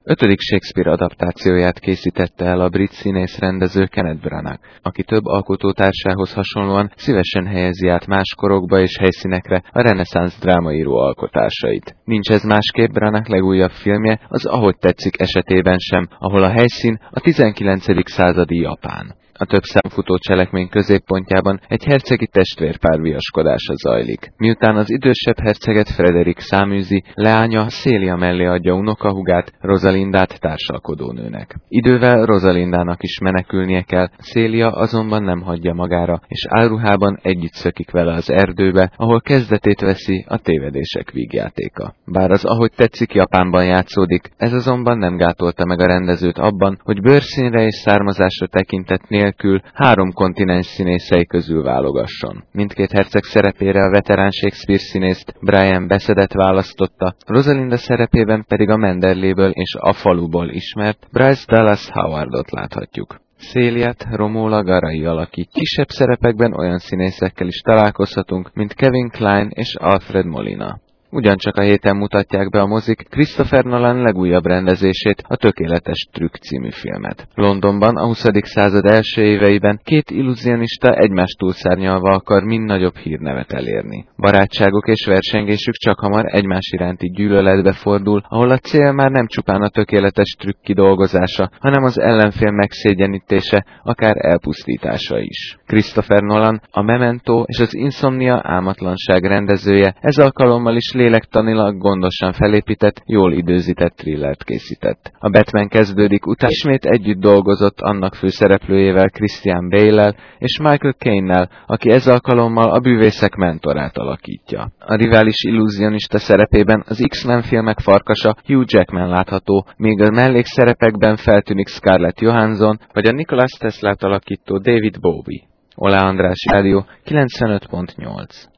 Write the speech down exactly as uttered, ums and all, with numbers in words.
Ötödik Shakespeare adaptációját készítette el a brit színész-rendező Kenneth Branagh, aki több alkotótársához hasonlóan szívesen helyezi át más korokba és helyszínekre a reneszánsz drámaíró alkotásait. Nincs ez másképp Branagh legújabb filmje, az Ahogy tetszik esetében sem, ahol a helyszín a tizenkilencedik századi Japán. A több számfutó cselekmény középpontjában egy hercegi testvérpár viaskodása zajlik. Miután az idősebb herceget Frederick száműzi, leánya Celia mellé adja unokahúgát, Rosalindát társalkodónőnek. Idővel Rosalindának is menekülnie kell, Celia azonban nem hagyja magára, és álruhában együtt szökik vele az erdőbe, ahol kezdetét veszi a tévedések vígjátéka. Bár az Ahogy tetszik Japánban játszódik, ez azonban nem gátolta meg a rendezőt abban, hogy bőrszínre és származásra tekintet nélkül három kontinens színészei közül válogasson. Mindkét herceg szerepére a veterán Shakespeare színészt, Brian Bessedet választotta, Rosalinda szerepében pedig a Manderleyből és a Faluból ismert Bryce Dallas Howardot láthatjuk. Céliát Romola Garai alakít. Kisebb szerepekben olyan színészekkel is találkozhatunk, mint Kevin Kline és Alfred Molina. Ugyancsak a héten mutatják be a mozik Christopher Nolan legújabb rendezését, a Tökéletes Trükk című filmet. Londonban a huszadik század első éveiben két illúzionista egymást túlszárnyalva akar mind nagyobb hírnevet elérni. Barátságok és versengésük csakhamar egymás iránti gyűlöletbe fordul, ahol a cél már nem csupán a tökéletes trükk kidolgozása, hanem az ellenfél megszégyenítése, akár elpusztítása is. Christopher Nolan, a Memento és az Insomnia álmatlanság rendezője, ez alkalommal is lélektanilag gondosan felépített, jól időzített thrillert készített. A Batman kezdődik után ismét együtt dolgozott annak főszereplőjével, Christian Bale-lel és Michael Caine-nel, aki ez alkalommal a bűvészek mentorát alakítja. A rivális illúzionista szerepében az X-Men filmek farkasa Hugh Jackman látható, míg a mellékszerepekben feltűnik Scarlett Johansson vagy a Nicholas Teslát alakító David Bowie. Oláh András Rádió kilencvenöt pont nyolc.